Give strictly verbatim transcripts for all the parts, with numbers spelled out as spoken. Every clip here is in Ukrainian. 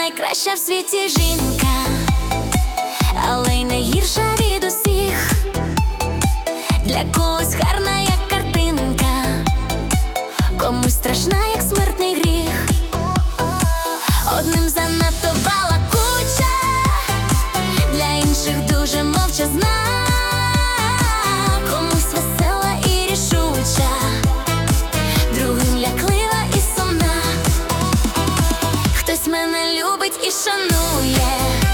найкраща в світі жінка, але й найгірша від усіх. Для когось гарна, як картинка, комусь страшна, як смертний гріх. Одним занадто балакуча, для інших дуже мовчазна, комусь весела і рішуча, другим ляклива і сумна. Хтось мене любить і шанує,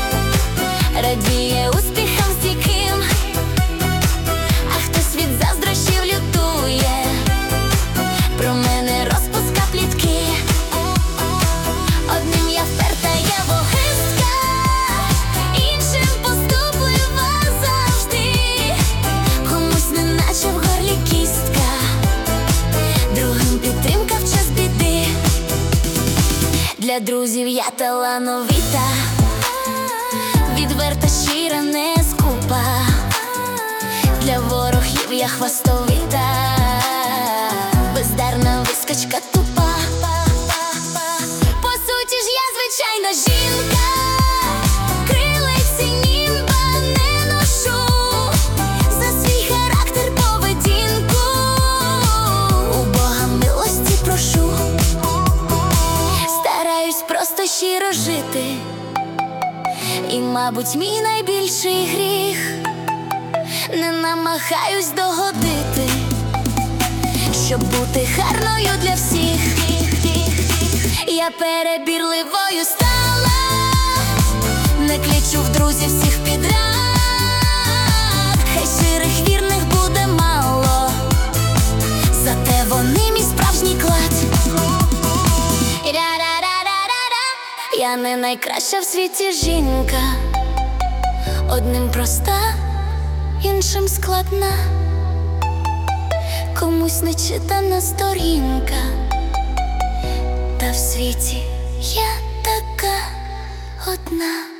радіє успіхам стійким, а хтось від заздрощів лютує, про мене розпуска плітки. Одним я вперта, я егоїстка, іншим поступлива завжди, комусь неначе в горлі кістка, другим підтримка в час біди. Для друзів я талановита, відверта, щира, не скупа, для ворогів я хвастовита, бездарна вискочка тупа. По суті ж я звичайна жінка, крилиці німба не ношу, за свій характер, поведінку у Бога милості прошу. Стараюсь просто щиро жити, і, мабуть, мій найбільший гріх — не намагаюсь догодити, щоб бути гарною для всіх. Я перебірливою стала, не кличу в друзі всіх підряд, хай щирих вірних буде мало, зате вони мій справжній клад. Я не найкраща в світі жінка, одним проста, іншим складна, комусь нечитана сторінка, та в світі я така одна.